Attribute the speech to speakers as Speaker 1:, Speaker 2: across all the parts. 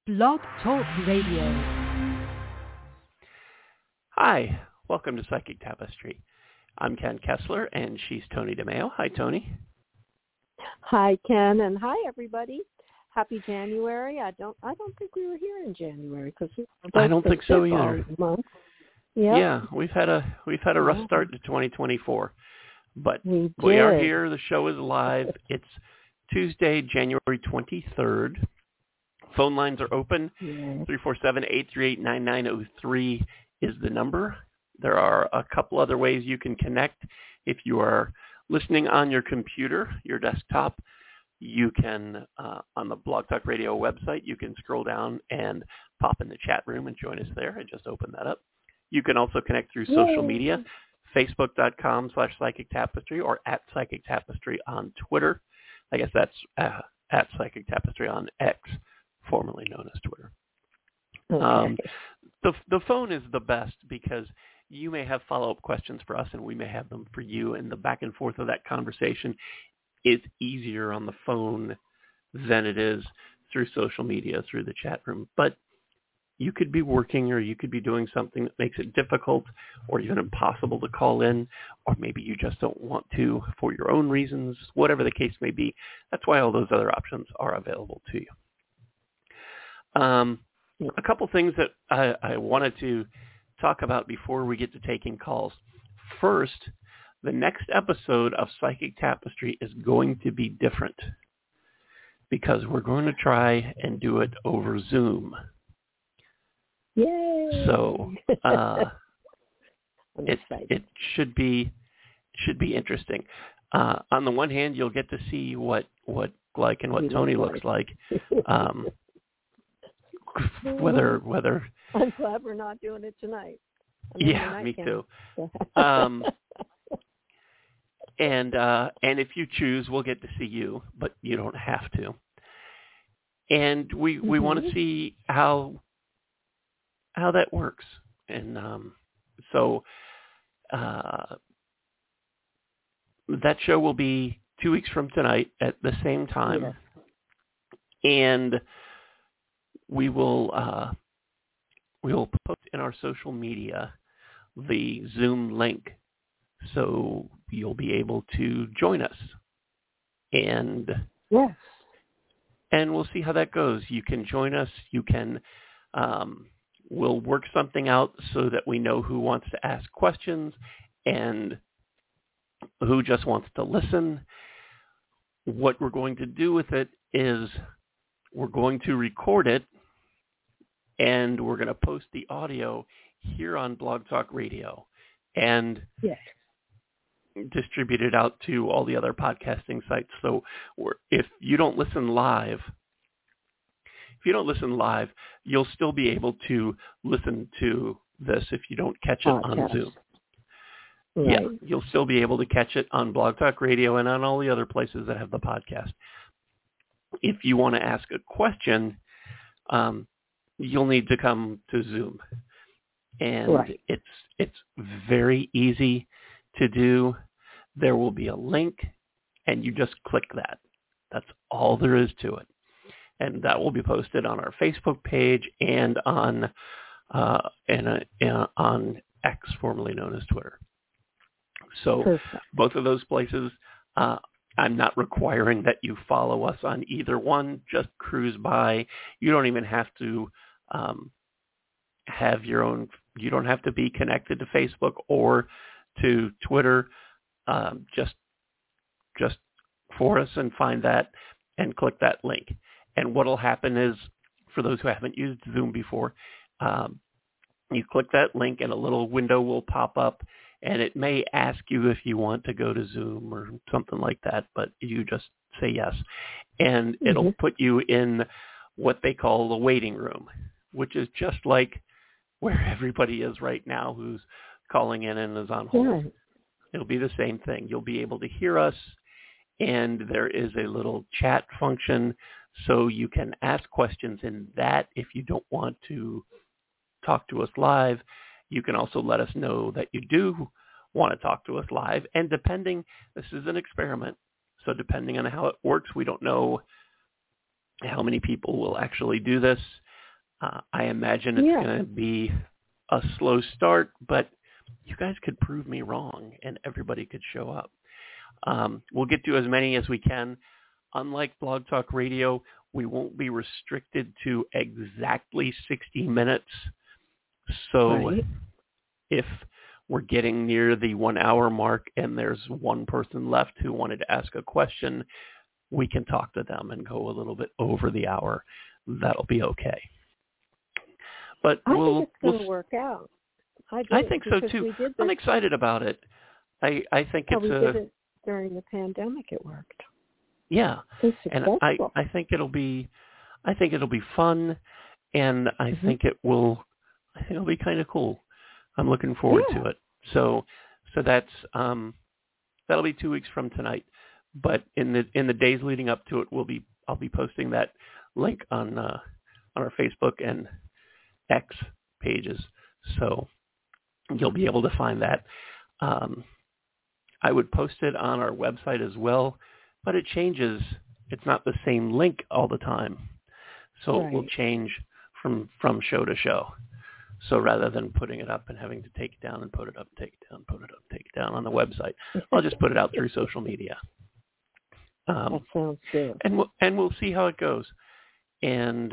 Speaker 1: Blog Talk Radio.
Speaker 2: Hi, welcome to Psychic Tapestry. I'm Ken Kessler, and she's Tony DeMeo. Hi, Tony.
Speaker 3: Hi, Ken, and hi, everybody. Happy January. I don't think we were here in January because
Speaker 2: I don't think so either.
Speaker 3: Yep.
Speaker 2: Yeah, we've had a rough start to 2024, but we are here. The show is live. It's Tuesday, January 23rd. Phone lines are open. 347-838-9903 is the number. There are a couple other ways you can connect. If you are listening on your computer, your desktop, you can, on the Blog Talk Radio website, you can scroll down and pop in the chat room and join us there. I just opened that up. You can also connect through social media, facebook.com/Psychic Tapestry or at Psychic Tapestry on Twitter. I guess that's at Psychic Tapestry on X, formerly known as Twitter.
Speaker 3: Okay.
Speaker 2: The phone is the best because you may have follow-up questions for us and we may have them for you, and the back and forth of that conversation is easier on the phone than it is through social media, through the chat room. But you could be working or you could be doing something that makes it difficult or even impossible to call in, or maybe you just don't want to for your own reasons, whatever the case may be. That's why all those other options are available to you. A couple things that I wanted to talk about before we get to taking calls. First, the next episode of Psychic Tapestry is going to be different because we're going to try and do it over Zoom.
Speaker 3: Yay!
Speaker 2: So it should be interesting. On the one hand, you'll get to see what Glyke and what Tony looks like. Whether
Speaker 3: I'm glad we're not doing it tonight.
Speaker 2: Me too. And if you choose, we'll get to see you, but you don't have to. And we want to see how that works. And so that show will be 2 weeks from tonight at the same time.
Speaker 3: Yes.
Speaker 2: And we will post in our social media the Zoom link, so you'll be able to join us. And
Speaker 3: yes,
Speaker 2: and we'll see how that goes. You can join us. You can. We'll work something out so that we know who wants to ask questions and who just wants to listen. What we're going to do with it is we're going to record it, and we're going to post the audio here on Blog Talk Radio and distribute it out to all the other podcasting sites. So if you don't listen live, you'll still be able to listen to this if you don't catch it on Zoom.
Speaker 3: Right.
Speaker 2: Yeah, you'll still be able to catch it on Blog Talk Radio and on all the other places that have the podcast. If you want to ask a question, you'll need to come to Zoom. And it's very easy to do. There will be a link, and you just click that. That's all there is to it. And that will be posted on our Facebook page and on X, formerly known as Twitter. So both of those places, I'm not requiring that you follow us on either one. Just cruise by. You don't even have to have your own. You don't have to be connected to Facebook or to Twitter. Just for us and find that and click that link. And what will happen is, for those who haven't used Zoom before, you click that link and a little window will pop up, and it may ask you if you want to go to Zoom or something like that, but you just say yes. And it'll put you in what they call the waiting room, which is just like where everybody is right now who's calling in and is on hold.
Speaker 3: Yeah.
Speaker 2: It'll be the same thing. You'll be able to hear us, and there is a little chat function, so you can ask questions in that. If you don't want to talk to us live, you can also let us know that you do want to talk to us live. And this is an experiment, so depending on how it works, we don't know how many people will actually do this. I imagine it's going to be a slow start, but you guys could prove me wrong, and everybody could show up. We'll get to as many as we can. Unlike Blog Talk Radio, we won't be restricted to exactly 60 minutes. So if we're getting near the 1 hour mark and there's one person left who wanted to ask a question, we can talk to them and go a little bit over the hour. That'll be okay. But
Speaker 3: I think it's going to work out.
Speaker 2: I think so too. I'm excited about it. I think
Speaker 3: we did it during the pandemic. It worked.
Speaker 2: Yeah, and I think it'll be fun, and I think it'll be kind of cool. I'm looking forward to it. So that's that'll be 2 weeks from tonight. But in the days leading up to it, I'll be posting that link on our Facebook and X pages, so you'll be able to find that. I would post it on our website as well, but it changes. It's not the same link all the time, so it will change from show to show. So rather than putting it up and having to take it down and put it up, take it down, put it up, take it down on the website, I'll just put it out through social media.
Speaker 3: That sounds good.
Speaker 2: And we'll see how it goes. And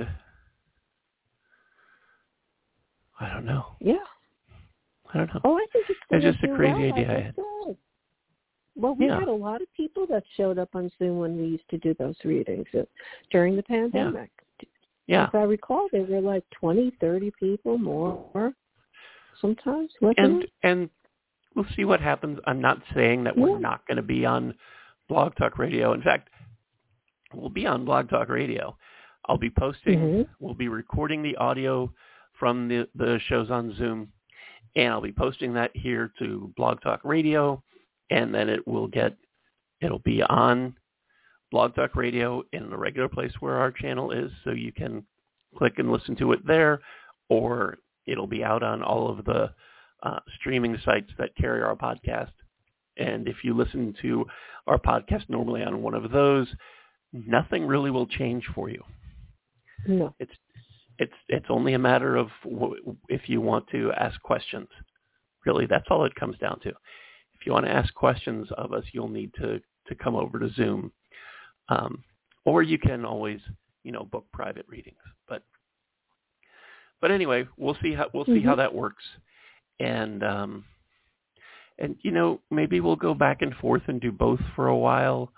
Speaker 2: I don't know.
Speaker 3: Yeah.
Speaker 2: I don't know.
Speaker 3: Oh, I think it's
Speaker 2: just a crazy idea I had.
Speaker 3: Well, we had a lot of people that showed up on Zoom when we used to do those readings during the pandemic.
Speaker 2: Yeah.
Speaker 3: If I recall, there were like 20, 30 people more sometimes.
Speaker 2: And we'll see what happens. I'm not saying that we're not going to be on Blog Talk Radio. In fact, we'll be on Blog Talk Radio. I'll be posting, we'll be recording the audio from the shows on Zoom, and I'll be posting that here to Blog Talk Radio, and then it'll be on Blog Talk Radio in the regular place where our channel is, so you can click and listen to it there, or it'll be out on all of the streaming sites that carry our podcast. And if you listen to our podcast normally on one of those, nothing really will change for you.
Speaker 3: No.
Speaker 2: It's only a matter of if you want to ask questions. Really, that's all it comes down to. If you want to ask questions of us, you'll need to come over to Zoom. Or you can always, book private readings. But anyway, we'll see how that works. And maybe we'll go back and forth and do both for a while.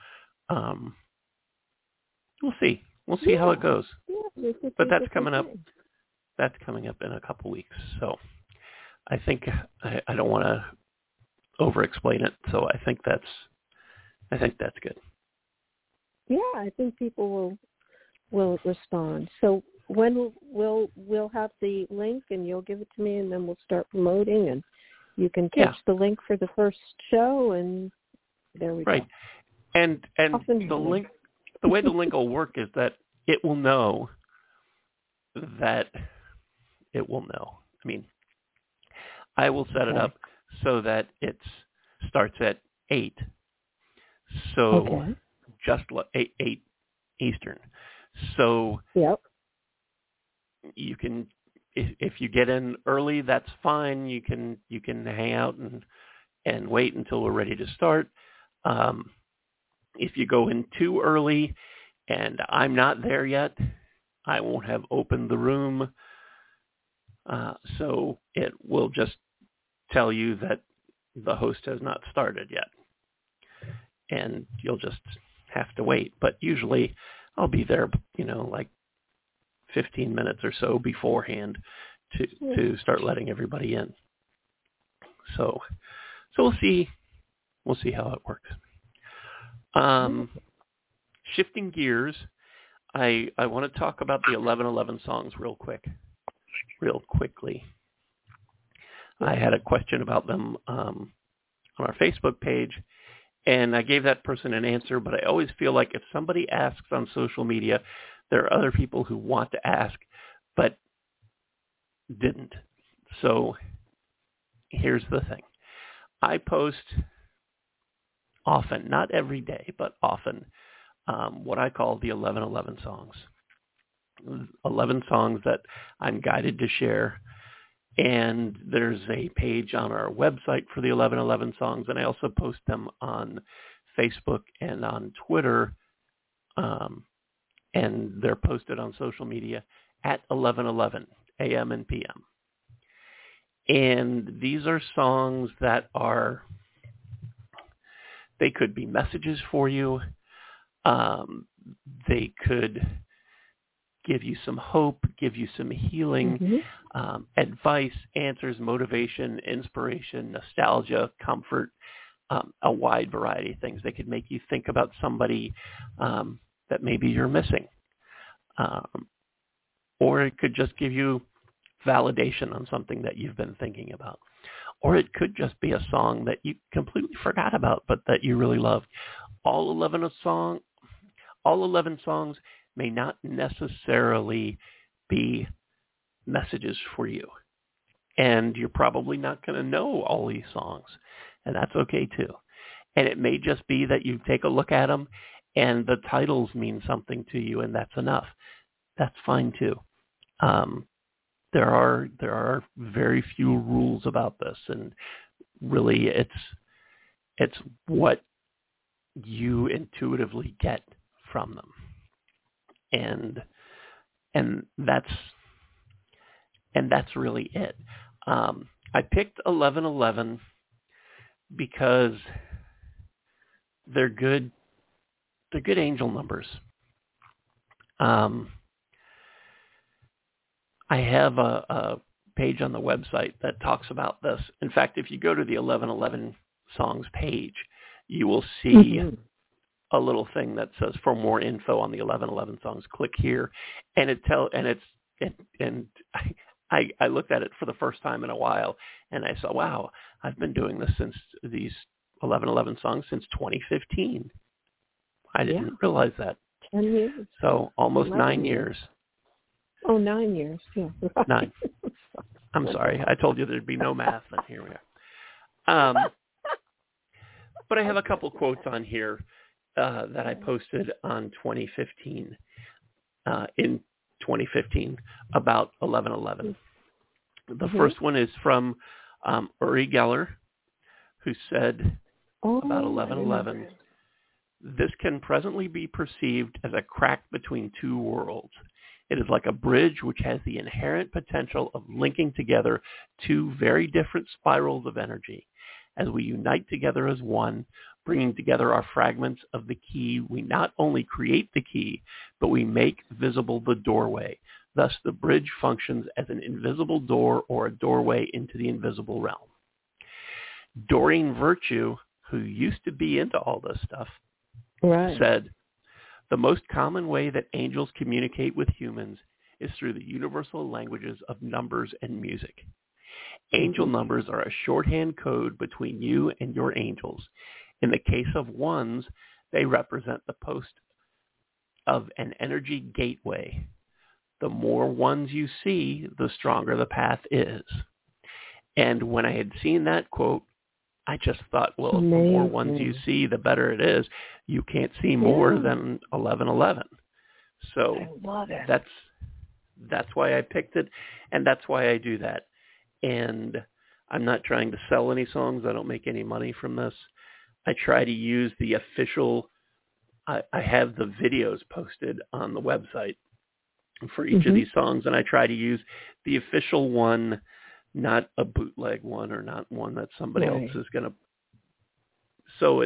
Speaker 2: We'll see. We'll see how it goes. Yeah, but that's coming up. That's coming up in a couple weeks. So I think I don't want to over-explain it. So I think that's good.
Speaker 3: Yeah, I think people will respond. So when we'll have the link, and you'll give it to me, and then we'll start promoting, and you can catch the link for the first show, and there we go. Right.
Speaker 2: And the link, the way the link will work is that it will know that it will know. I mean, I will set it up so that it starts at 8. So just 8 Eastern. So you can, if you get in early, that's fine. You can hang out and wait until we're ready to start. If you go in too early and I'm not there yet, I won't have opened the room. So it will just tell you that the host has not started yet. And you'll just have to wait. But usually I'll be there, like 15 minutes or so beforehand to start letting everybody in. So we'll see how it works. Shifting gears, I want to talk about the 1111 songs real quickly. I had a question about them on our Facebook page, and I gave that person an answer, but I always feel like if somebody asks on social media, there are other people who want to ask but didn't. So here's the thing. I post often, not every day, but often, what I call the 1111 songs. 11 songs that I'm guided to share. And there's a page on our website for the 1111 songs, and I also post them on Facebook and on Twitter, and they're posted on social media at 1111 a.m. and p.m. And these are songs that they could be messages for you. They could give you some hope, give you some healing, advice, answers, motivation, inspiration, nostalgia, comfort, a wide variety of things. They could make you think about somebody that maybe you're missing. Or it could just give you validation on something that you've been thinking about. Or it could just be a song that you completely forgot about, but that you really loved. All 11 songs may not necessarily be messages for you. And you're probably not going to know all these songs. And that's okay too. And it may just be that you take a look at them and the titles mean something to you, and that's enough. That's fine too. There are very few rules about this, and really it's what you intuitively get from them. And that's really it. I picked 1111 because they're good angel numbers. I have a page on the website that talks about this. In fact, if you go to the 1111 songs page, you will see a little thing that says, for more info on the 1111 songs, click here. And I looked at it for the first time in a while, and I saw, wow, I've been doing this since these 1111 songs since 2015. I didn't realize that.
Speaker 3: 10 years.
Speaker 2: So almost 9 years.
Speaker 3: Oh, 9 years. Yeah.
Speaker 2: 9. I'm sorry. I told you there'd be no math, and here we are. But I have a couple quotes on here that I posted on 2015, in 2015, about 1111. The first one is from Uri Geller, who said about 1111, this can presently be perceived as a crack between two worlds. It is like a bridge which has the inherent potential of linking together two very different spirals of energy. As we unite together as one, bringing together our fragments of the key, we not only create the key, but we make visible the doorway. Thus, the bridge functions as an invisible door or a doorway into the invisible realm. Doreen Virtue, who used to be into all this stuff, said, the most common way that angels communicate with humans is through the universal languages of numbers and music. Angel numbers are a shorthand code between you and your angels. In the case of ones, they represent the post of an energy gateway. The more ones you see, the stronger the path is. And when I had seen that quote, I just thought, well, the more ones you see, the better it is. You can't see more than 1111. So that's why I picked it, and that's why I do that. And I'm not trying to sell any songs. I don't make any money from this. I try to use the official, I have the videos posted on the website for each of these songs, and I try to use the official one, not a bootleg one or not one that somebody else is going to. So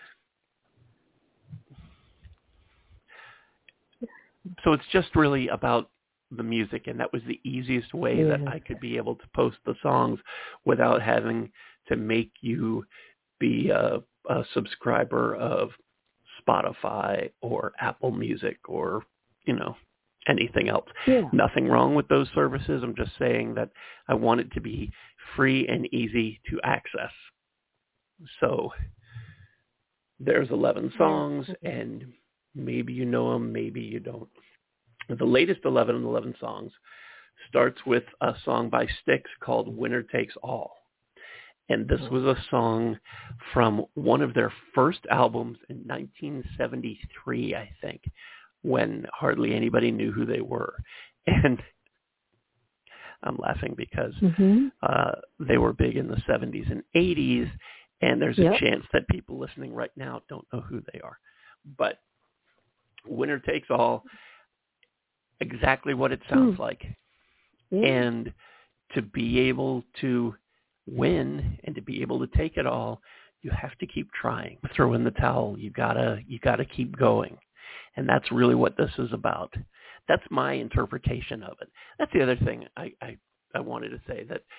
Speaker 2: it's just really about the music, and that was the easiest way that I could be able to post the songs without having to make you be a subscriber of Spotify or Apple Music or, anything else. Nothing wrong with those services. I'm just saying that I want it to be free and easy to access. So there's 11 songs, and maybe you know them, maybe you don't. The latest 1111 songs starts with a song by Styx called Winner Takes All. And this was a song from one of their first albums in 1973, I think, when hardly anybody knew who they were. And I'm laughing because they were big in the 70s and 80s, and there's a chance that people listening right now don't know who they are. But Winner Takes All, exactly what it sounds like. Yeah. And to be able to win and to be able to take it all, you have to keep trying. Throw in the towel. You gotta keep going. And that's really what this is about. That's my interpretation of it. That's the other thing I wanted to say, that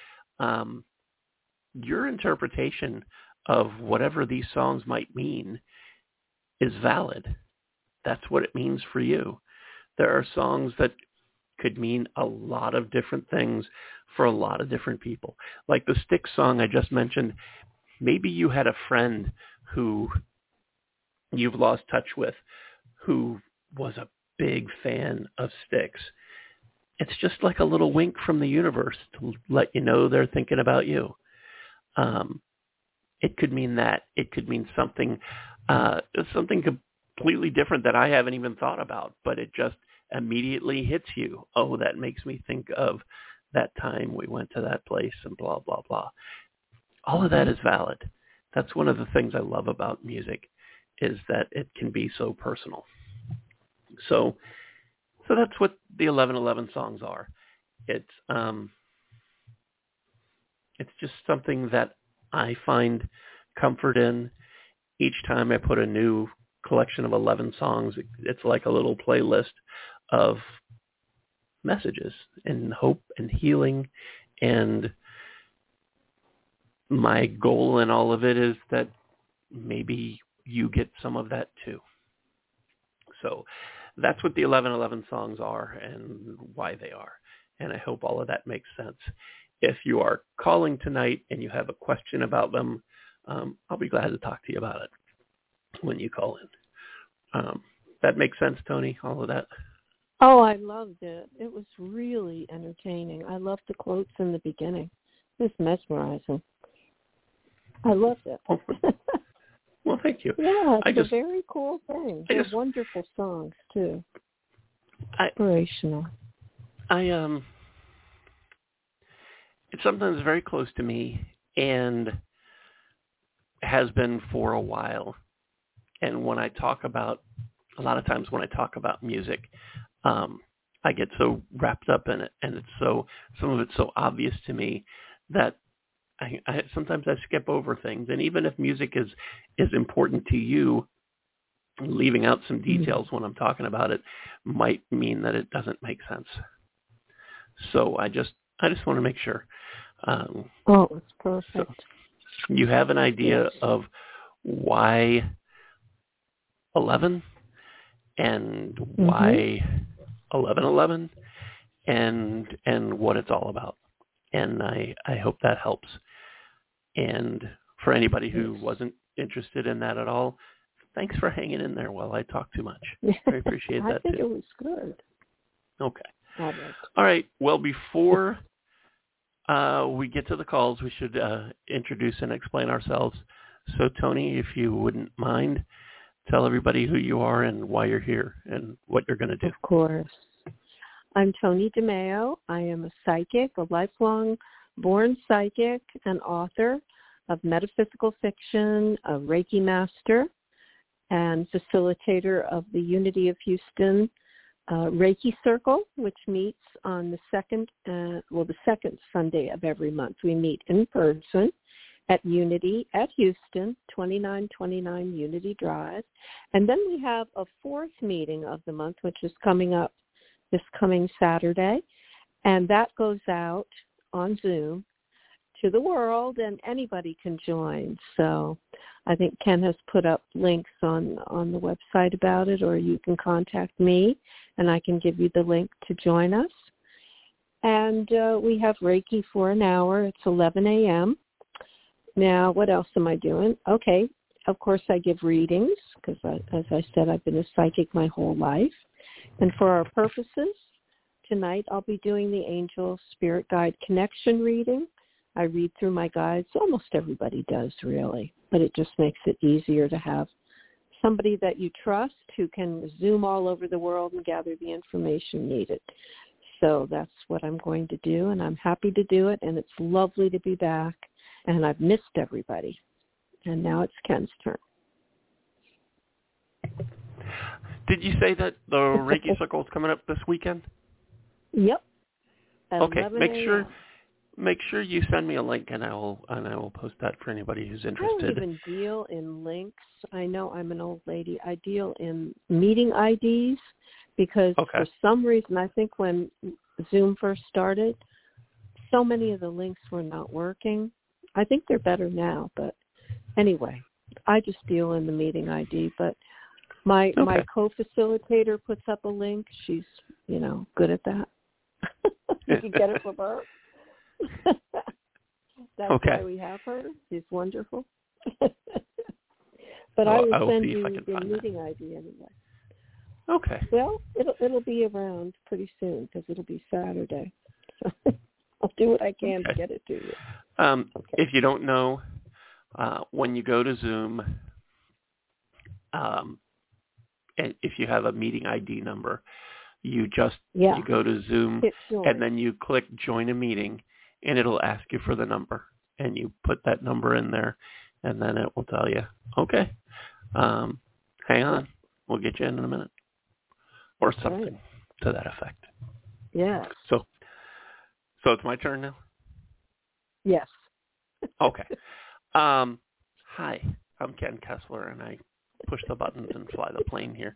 Speaker 2: your interpretation of whatever these songs might mean is valid. That's what it means for you. There are songs that could mean a lot of different things for a lot of different people. Like the Styx song I just mentioned, maybe you had a friend who you've lost touch with who was a big fan of Styx. It's just like a little wink from the universe to let you know they're thinking about you. It could mean that. It could mean something completely different that I haven't even thought about, but it just immediately hits you. Oh, that makes me think of that time we went to that place and blah, blah, blah. All of that is valid. That's one of the things I love about music, is that it can be so personal. So that's what the 1111 songs are. It's just something that I find comfort in. Each time I put a new collection of 11 songs, it's like a little playlist of messages and hope and healing. And my goal in all of it is that maybe you get some of that too. So that's what the 1111 songs are and why they are. And I hope all of that makes sense. If you are calling tonight and you have a question about them, I'll be glad to talk to you about it when you call in. That makes sense, Tony, all of that?
Speaker 3: Oh, I loved it. It was really entertaining. I loved the quotes in the beginning. It was mesmerizing. I loved it.
Speaker 2: Well, thank you.
Speaker 3: Yeah, it's a very cool thing. They're wonderful songs, too. Inspirational.
Speaker 2: It's something that's very close to me and has been for a while. And a lot of times when I talk about music, I get so wrapped up in it, and some of it's so obvious to me that I sometimes I skip over things. And even if music is important to you, leaving out some details when I'm talking about it might mean that it doesn't make sense. So I just want to make sure.
Speaker 3: It's perfect.
Speaker 2: So you have an idea of why 11 and why 1111 and what it's all about. And I hope that helps. And for anybody who wasn't interested in that at all, thanks for hanging in there while I talk too much. I appreciate that too.
Speaker 3: I think it was good.
Speaker 2: Okay. All right. Well, before we get to the calls, we should introduce and explain ourselves. So, Tony, if you wouldn't mind, tell everybody who you are and why you're here and what you're going to do.
Speaker 3: Of course. I'm Tony DeMeo. I am a psychic, a lifelong born psychic and author of metaphysical fiction, a Reiki master, and facilitator of the Unity of Houston Reiki Circle, which meets on the second Sunday of every month. We meet in person at Unity at Houston, 2929 Unity Drive. And then we have a fourth meeting of the month, which is coming up this coming Saturday. And that goes out on Zoom to the world, and anybody can join. So I think Ken has put up links on the website about it, or you can contact me, and I can give you the link to join us. And we have Reiki for an hour. It's 11 a.m. Now, what else am I doing? Okay, of course I give readings because, as I said, I've been a psychic my whole life. And for our purposes, tonight I'll be doing the Angel Spirit Guide Connection reading. I read through my guides. Almost everybody does, really, but it just makes it easier to have somebody that you trust who can Zoom all over the world and gather the information needed. So that's what I'm going to do, and I'm happy to do it, and it's lovely to be back, and I've missed everybody. And now it's Ken's turn.
Speaker 2: Did you say that the Reiki Circle is coming up this weekend?
Speaker 3: Yep.
Speaker 2: Okay, make sure you send me a link, and I will post that for anybody who's interested.
Speaker 3: I don't even deal in links. I know I'm an old lady. I deal in meeting IDs because for some reason, I think when Zoom first started, so many of the links were not working. I think they're better now, but anyway, I just deal in the meeting ID. But my co-facilitator puts up a link. She's, good at that. You can get it from her. That's why we have her. She's wonderful. But I will send you the meeting ID anyway.
Speaker 2: Okay.
Speaker 3: Well, it'll be around pretty soon because it'll be Saturday. So I'll do what I can to get it to you.
Speaker 2: If you don't know, when you go to Zoom, and if you have a meeting ID number, you go to Zoom and then you click join a meeting, and it'll ask you for the number, and you put that number in there, and then it will tell you, okay, hang on, we'll get you in a minute, or something to that effect.
Speaker 3: Yeah.
Speaker 2: So it's my turn now?
Speaker 3: Yes.
Speaker 2: Okay. Hi, I'm Ken Kessler, and I push the buttons and fly the plane here.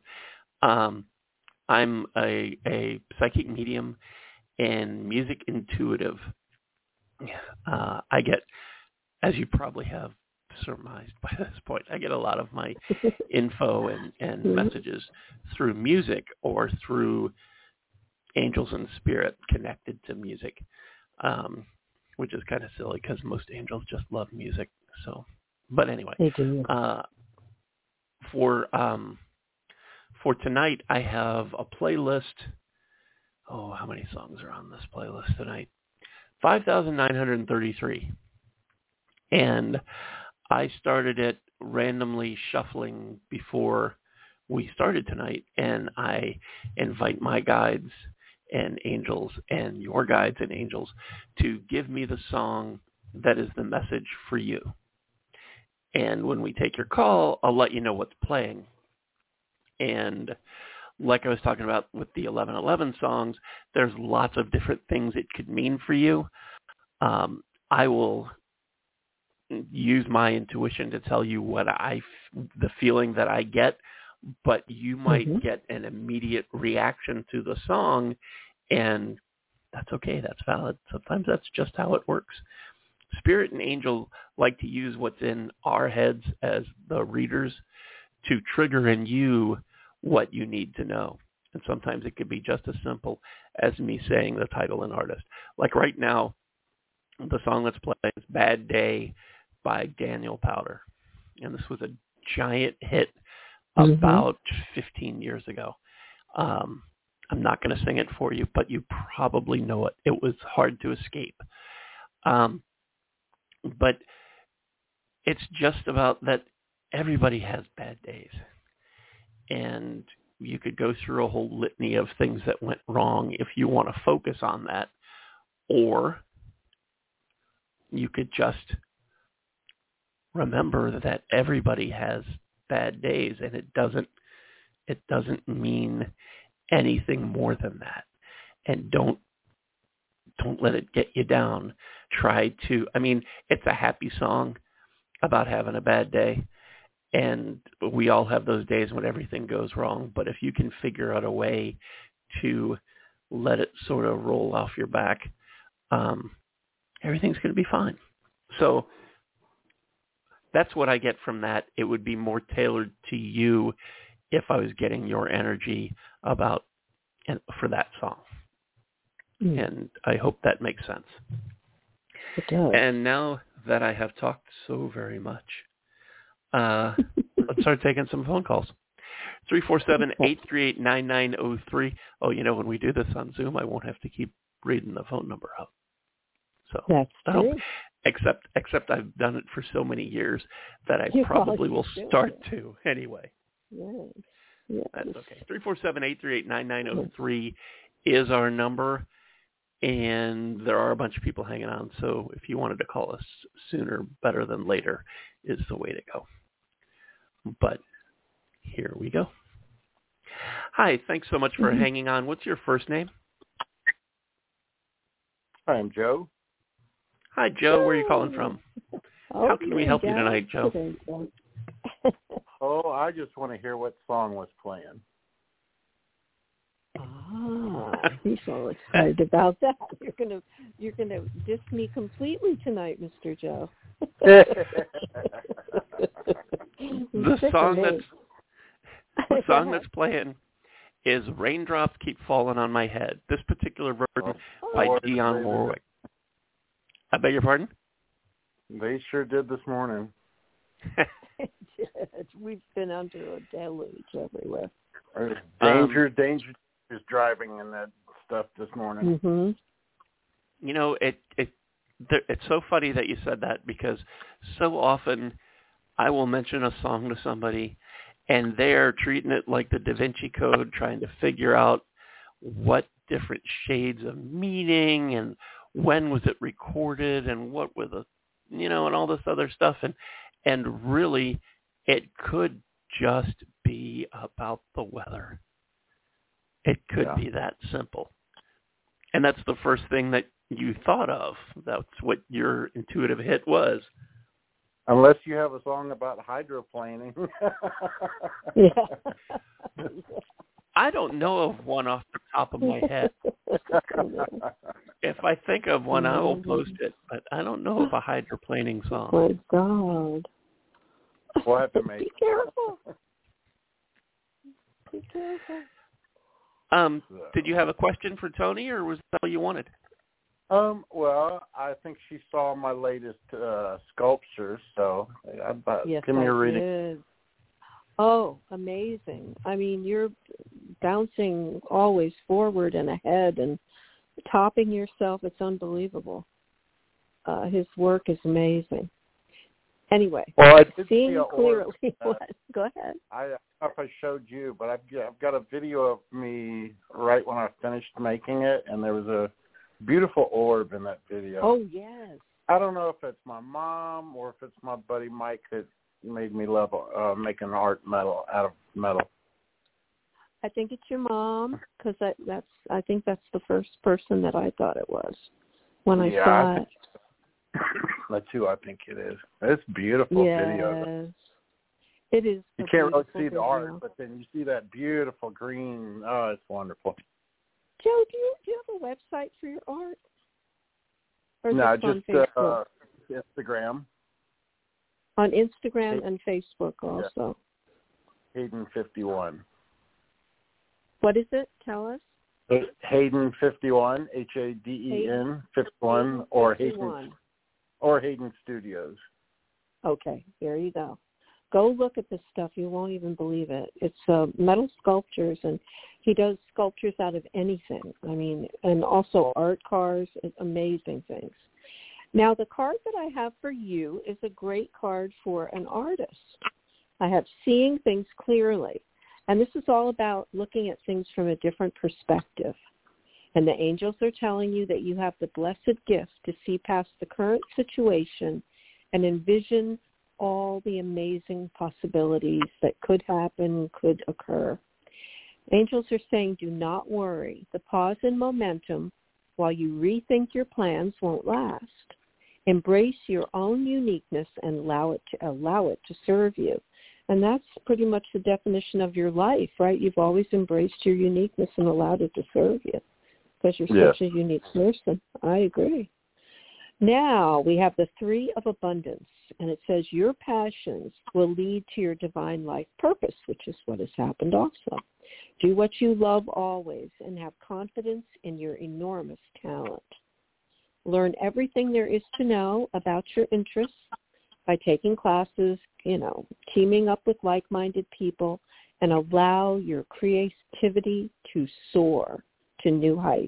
Speaker 2: I'm a psychic medium and music intuitive. I get, as you probably have surmised by this point, I get a lot of my info and messages through music or through angels and spirit connected to music, which is kind of silly because most angels just love music. So, but anyway,
Speaker 3: they do.
Speaker 2: For tonight, I have a playlist. Oh, how many songs are on this playlist tonight? 5,933. And I started it randomly shuffling before we started tonight, and I invite my guides and angels and your guides and angels to give me the song that is the message for you. And when we take your call, I'll let you know what's playing. And like I was talking about with the 1111 songs, there's lots of different things it could mean for you. I will use my intuition to tell you what the feeling that I get, but you might get an immediate reaction to the song, and that's okay. That's valid. Sometimes that's just how it works. Spirit and angel like to use what's in our heads as the readers to trigger in you what you need to know. And sometimes it could be just as simple as me saying the title and artist. Like right now, the song that's playing is Bad Day by Daniel Powter. And this was a giant hit about 15 years ago. I'm not going to sing it for you, but you probably know it. It was hard to escape. But it's just about that everybody has bad days. And you could go through a whole litany of things that went wrong if you want to focus on that. Or you could just remember that everybody has bad days, and it doesn't mean anything more than that. And don't let it get you down. It's a happy song about having a bad day. And we all have those days when everything goes wrong. But if you can figure out a way to let it sort of roll off your back, everything's going to be fine. So that's what I get from that. It would be more tailored to you if I was getting your energy for that song. And I hope that makes sense.
Speaker 3: It does.
Speaker 2: And now that I have talked so very much, let's start taking some phone calls. 347-838-9903. Oh, when we do this on Zoom, I won't have to keep reading the phone number up. So
Speaker 3: that's true.
Speaker 2: Except I've done it for so many years that I probably will start to anyway.
Speaker 3: Yes.
Speaker 2: That's okay. 347-838-9903 is our number, and there are a bunch of people hanging on, so if you wanted to call us sooner, better than later is the way to go. But here we go. Hi, thanks so much for hanging on. What's your first name?
Speaker 4: Hi, I'm Joe.
Speaker 2: Hi, Joe. Where are you calling from? How can we help you tonight, Joe?
Speaker 4: Oh, I just want to hear what song was playing.
Speaker 3: He's so excited about that. You're gonna diss me completely tonight, Mr. Joe.
Speaker 2: The song that's playing is "Raindrops Keep Falling on My Head." This particular version by Dionne Warwick. I beg your pardon?
Speaker 4: They sure did this morning.
Speaker 3: We've been under a deluge everywhere.
Speaker 4: Danger is driving in that stuff this morning.
Speaker 3: Mm-hmm.
Speaker 2: You know, it's so funny that you said that, because so often I will mention a song to somebody and they're treating it like the Da Vinci Code, trying to figure out what different shades of meaning and when was it recorded and what were the, and all this other stuff. And really, it could just be about the weather. It could be that simple. And that's the first thing that you thought of. That's what your intuitive hit was.
Speaker 4: Unless you have a song about hydroplaning.
Speaker 2: I don't know of one off the top of my head. If I think of one, I will post it, but I don't know of a hydroplaning song.
Speaker 3: Oh, my God.
Speaker 4: We'll have to make
Speaker 3: Be careful. Be careful.
Speaker 2: Did you have a question for Tony, or was that all you wanted?
Speaker 4: Well, I think she saw my latest sculpture, so give me a reading.
Speaker 3: Did. Oh, amazing. I mean, you're bouncing always forward and ahead and topping yourself. It's unbelievable. His work is amazing. Anyway,
Speaker 4: well, I did
Speaker 3: seeing clearly. Go ahead.
Speaker 4: I don't know if I showed you, but I've got a video of me right when I finished making it, and there was a beautiful orb in that video.
Speaker 3: Oh, yes.
Speaker 4: I don't know if it's my mom or if it's my buddy Mike that made me love making art out of metal.
Speaker 3: I think it's your mom, because I think that's the first person that I thought it was when I saw it.
Speaker 4: That's who I think it is. It's beautiful video.
Speaker 3: It is.
Speaker 4: You can't really see the art, but then you see that beautiful green. Oh, it's wonderful.
Speaker 3: Joe, do you have a website for your art? Or
Speaker 4: No,
Speaker 3: just on Facebook?
Speaker 4: Instagram.
Speaker 3: On Instagram and Facebook also.
Speaker 4: Hayden51.
Speaker 3: What is it? Tell us.
Speaker 4: Hayden51, Haden 51, or Hayden Studios.
Speaker 3: Okay, there you go. Go look at this stuff. You won't even believe it. It's metal sculptures, and he does sculptures out of anything. I mean, and also art cars, amazing things. Now, the card that I have for you is a great card for an artist. I have seeing things clearly. And this is all about looking at things from a different perspective. And the angels are telling you that you have the blessed gift to see past the current situation and envision all the amazing possibilities that could happen, could occur. Angels are saying, do not worry. The pause in momentum while you rethink your plans won't last. Embrace your own uniqueness and allow it to serve you. And that's pretty much the definition of your life, right? You've always embraced your uniqueness and allowed it to serve you because you're such a unique person. I agree. Now we have the Three of Abundance, and it says your passions will lead to your divine life purpose, which is what has happened also. Do what you love always and have confidence in your enormous talent. Learn everything there is to know about your interests by taking classes, teaming up with like-minded people, and allow your creativity to soar to new heights.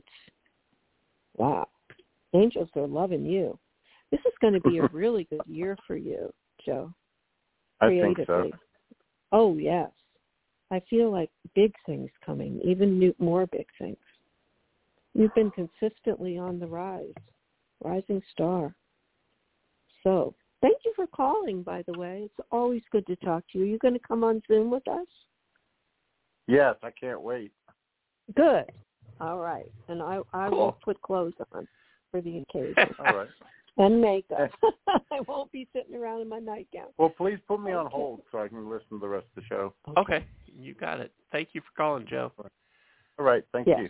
Speaker 3: Wow. Angels are loving you. This is going to be a really good year for you, Joe.
Speaker 4: I think so.
Speaker 3: Oh, yes. I feel like big things coming, even more big things. You've been consistently on the rise, rising star. So thank you for calling, by the way. It's always good to talk to you. Are you going to come on Zoom with us?
Speaker 4: Yes, I can't wait.
Speaker 3: Good. All right. And I
Speaker 2: Cool.
Speaker 3: will put clothes on for the occasion.
Speaker 4: All right.
Speaker 3: And makeup. I won't be sitting around in my nightgown.
Speaker 4: Well, please put me on hold so I can listen to the rest of the show.
Speaker 2: Okay. You got it. Thank you for calling, Joe.
Speaker 4: All right. Thank
Speaker 3: Yes.
Speaker 4: you.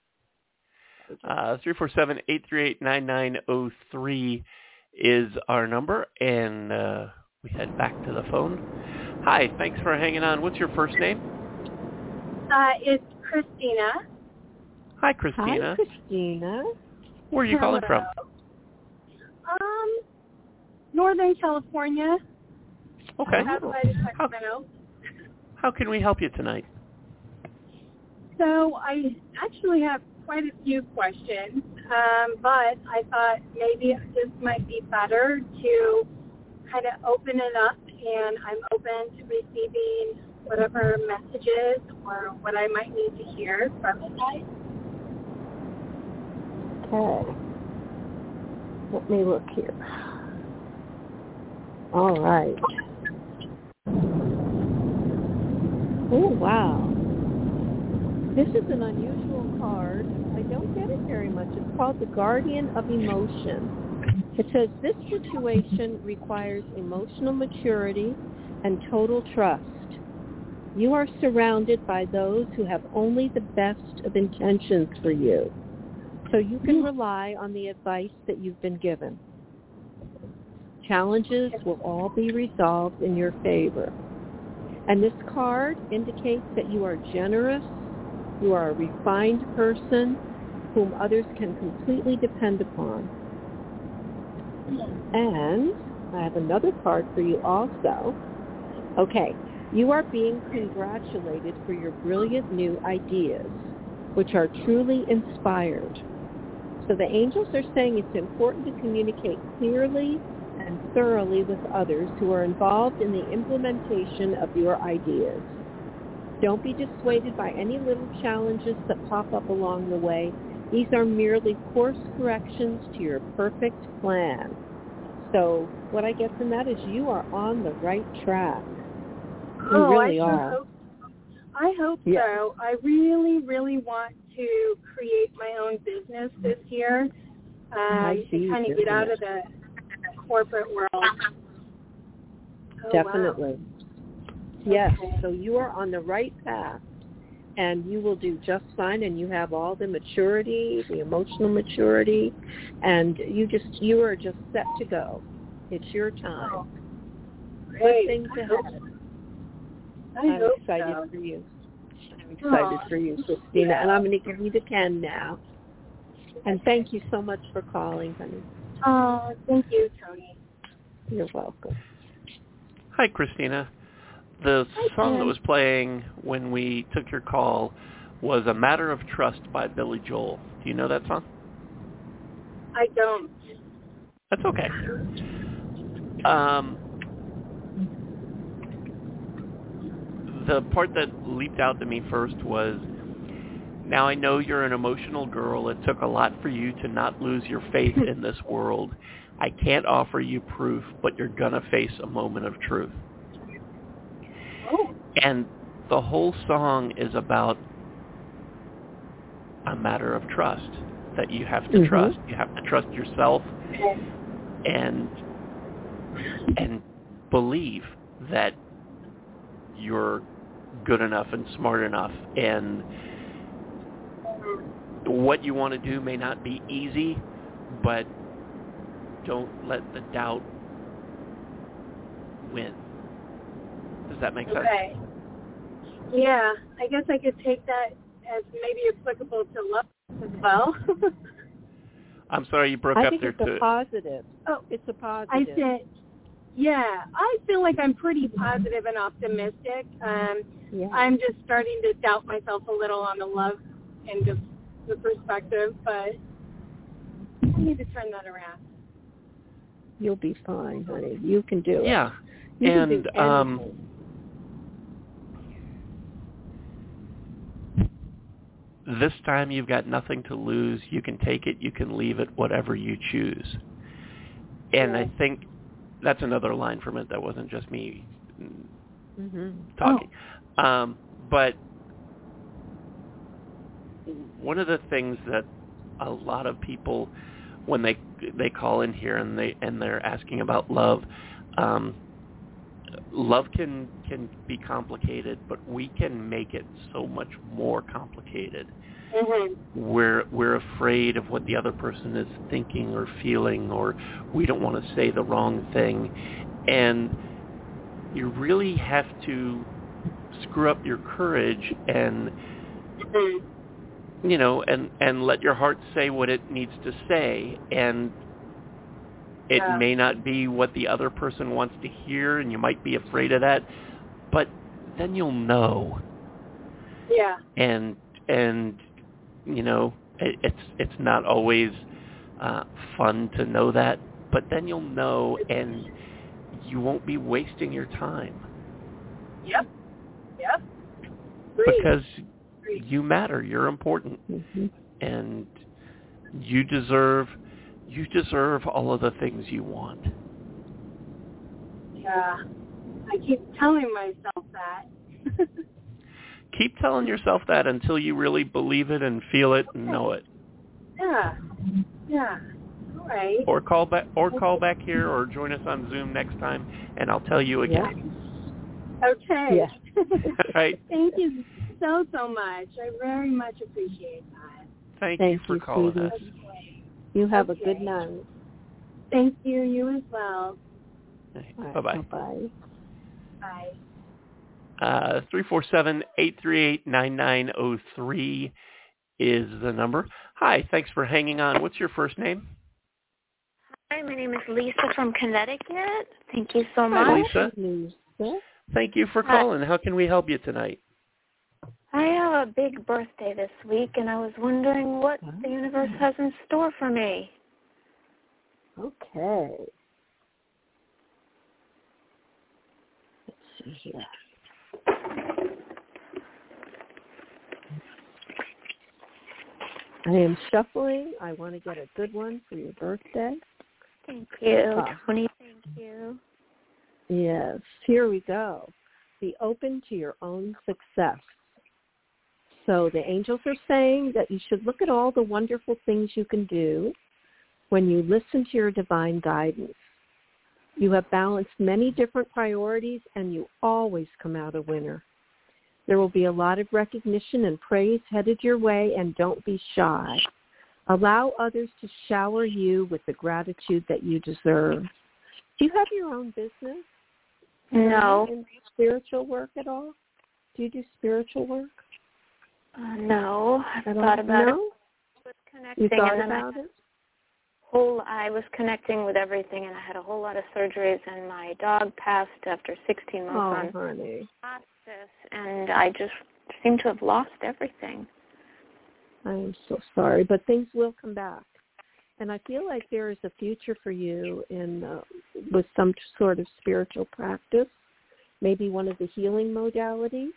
Speaker 2: 347-838-9903 is our number, and we head back to the phone. Hi, thanks for hanging on. What's your first name?
Speaker 5: It's Christina.
Speaker 2: Hi, Christina.
Speaker 3: Hi, Christina.
Speaker 2: Where are you calling from?
Speaker 5: Northern California.
Speaker 2: Okay.
Speaker 5: Outside of Sacramento.
Speaker 2: How can we help you tonight?
Speaker 5: So I actually have quite a few questions, but I thought maybe this might be better to kind of open it up, and I'm open to receiving whatever messages or what I might need to hear from you guys.
Speaker 3: Okay. Let me look here. All right. Oh, wow. This is an unusual card. I don't get it very much. It's called the Guardian of Emotion. It says this situation requires emotional maturity and total trust. You are surrounded by those who have only the best of intentions for you, so you can rely on the advice that you've been given. Challenges will all be resolved in your favor. And this card indicates that you are generous, you are a refined person whom others can completely depend upon. And I have another card for you also. Okay, you are being congratulated for your brilliant new ideas, which are truly inspired. So the angels are saying it's important to communicate clearly and thoroughly with others who are involved in the implementation of your ideas. Don't be dissuaded by any little challenges that pop up along the way. These are merely course corrections to your perfect plan. So what I get from that is you are on the right track. You really are.
Speaker 5: I hope so. I really, really want to create my own business this year. To kind of get out of the corporate world.
Speaker 3: Definitely.
Speaker 5: Wow.
Speaker 3: Yes,
Speaker 5: Okay.
Speaker 3: so you are on the right path, and you will do just fine, and you have all the maturity, the emotional maturity, and you are just set to go. It's your time.
Speaker 5: Oh,
Speaker 3: Good
Speaker 5: great.
Speaker 3: things ahead. I'm
Speaker 5: hope
Speaker 3: excited
Speaker 5: so.
Speaker 3: for you. I'm excited for you, Christina, and I'm going to give you the pen now. And thank you so much for calling, honey.
Speaker 5: Oh, thank you, Tony.
Speaker 3: You're welcome.
Speaker 2: Hi, Christina. The song that was playing when we took your call was A Matter of Trust by Billy Joel. Do you know that song?
Speaker 5: I don't.
Speaker 2: That's okay. The part that leaped out to me first was, now I know you're an emotional girl. It took a lot for you to not lose your faith in this world. I can't offer you proof, but you're going to face a moment of truth.
Speaker 5: Oh.
Speaker 2: And the whole song is about a matter of trust, that you have to trust. You have to trust yourself and believe that you're good enough and smart enough, and what you want to do may not be easy, but don't let the doubt win. Does that make sense?
Speaker 5: Okay. Yeah, I guess I could take that as maybe applicable to love as well.
Speaker 2: I'm sorry, you broke up there too.
Speaker 3: I think it's a positive.
Speaker 5: Oh,
Speaker 3: it's a positive.
Speaker 5: I said, yeah, I feel like I'm pretty positive and optimistic. I'm just starting to doubt myself a little on the love end of the perspective, but I need to turn that around.
Speaker 3: You'll be fine, honey. You can do it.
Speaker 2: Yeah.
Speaker 3: You
Speaker 2: and
Speaker 3: can do anything.
Speaker 2: this time you've got nothing to lose. You can take it, you can leave it, whatever you choose. And I think that's another line from it. That wasn't just me talking. But one of the things that a lot of people, when they call in here and they're asking about love, love can be complicated, but we can make it so much more complicated. We're afraid of what the other person is thinking or feeling, or we don't want to say the wrong thing. And you really have to screw up your courage and, and let your heart say what it needs to say. And it may not be what the other person wants to hear, and you might be afraid of that, but then you'll know.
Speaker 5: Yeah.
Speaker 2: And it's not always fun to know that, but then you'll know, and you won't be wasting your time.
Speaker 5: Yep.
Speaker 2: Because you matter. You're important, and you deserve all of the things you want.
Speaker 5: Yeah. I keep telling myself that.
Speaker 2: Keep telling yourself that until you really believe it and feel it and know it.
Speaker 5: Yeah. All right.
Speaker 2: Or call back here, or join us on Zoom next time, and I'll tell you again.
Speaker 5: Okay.
Speaker 3: Yeah.
Speaker 2: All right.
Speaker 5: Thank you so much. I very much appreciate that.
Speaker 2: Thank you for calling
Speaker 3: sweetie.
Speaker 2: us.
Speaker 5: Okay.
Speaker 3: You have a good night.
Speaker 5: Thank you. You as well.
Speaker 3: Right,
Speaker 2: Bye-bye.
Speaker 3: Bye.
Speaker 5: Bye.
Speaker 2: 347-838-9903 is the number. Hi, thanks for hanging on. What's your first name?
Speaker 6: Hi, my name is Lisa from Connecticut. Thank you so much.
Speaker 2: Hi, Lisa.
Speaker 3: Lisa.
Speaker 2: Thank you for calling. How can we help you tonight?
Speaker 6: I have a big birthday this week, and I was wondering what the universe has in store for me.
Speaker 3: Okay. Let's see here. I am shuffling. I want to get a good one for your birthday.
Speaker 6: Thank you, Tony. Thank you.
Speaker 3: Yes. Here we go. Be open to your own success. So the angels are saying that you should look at all the wonderful things you can do when you listen to your divine guidance. You have balanced many different priorities, and you always come out a winner. There will be a lot of recognition and praise headed your way, and don't be shy. Allow others to shower you with the gratitude that you deserve. Do you have your own business?
Speaker 6: No.
Speaker 3: In spiritual work at all? Do you do spiritual work?
Speaker 6: No. I've thought about it.
Speaker 3: You thought about it?
Speaker 6: I was connecting with everything, and I had a whole lot of surgeries, and my dog passed after 16 months on
Speaker 3: honey.
Speaker 6: hospice, and I just seem to have lost everything.
Speaker 3: I am so sorry, but things will come back. And I feel like there is a future for you with some sort of spiritual practice, maybe one of the healing modalities.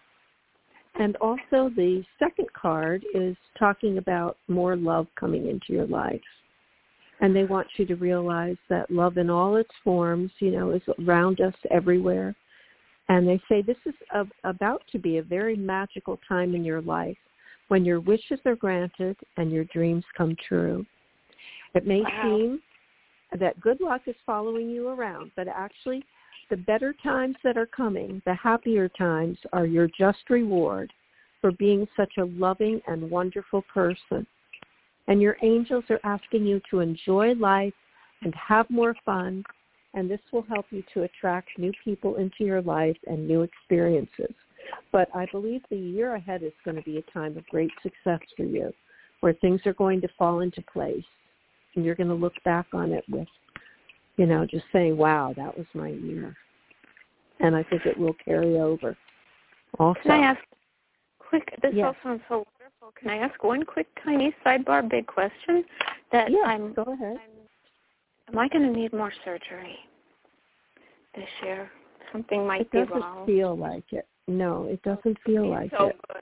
Speaker 3: And also the second card is talking about more love coming into your life. And they want you to realize that love in all its forms, is around us everywhere. And they say this is about to be a very magical time in your life when your wishes are granted and your dreams come true. It may seem that good luck is following you around, but actually the better times that are coming, the happier times, are your just reward for being such a loving and wonderful person. And your angels are asking you to enjoy life and have more fun, and this will help you to attract new people into your life and new experiences. But I believe the year ahead is going to be a time of great success for you, where things are going to fall into place, and you're going to look back on it with, just saying, wow, that was my year. And I think it will carry over also.
Speaker 6: Can I ask this
Speaker 3: Yes.
Speaker 6: all sounds so wonderful. Can I ask one quick, tiny sidebar big question?
Speaker 3: Go ahead.
Speaker 6: Am I going to need more surgery this year? Something might be wrong.
Speaker 3: It doesn't feel like it. No, it doesn't feel like
Speaker 6: so
Speaker 3: it.
Speaker 6: Good.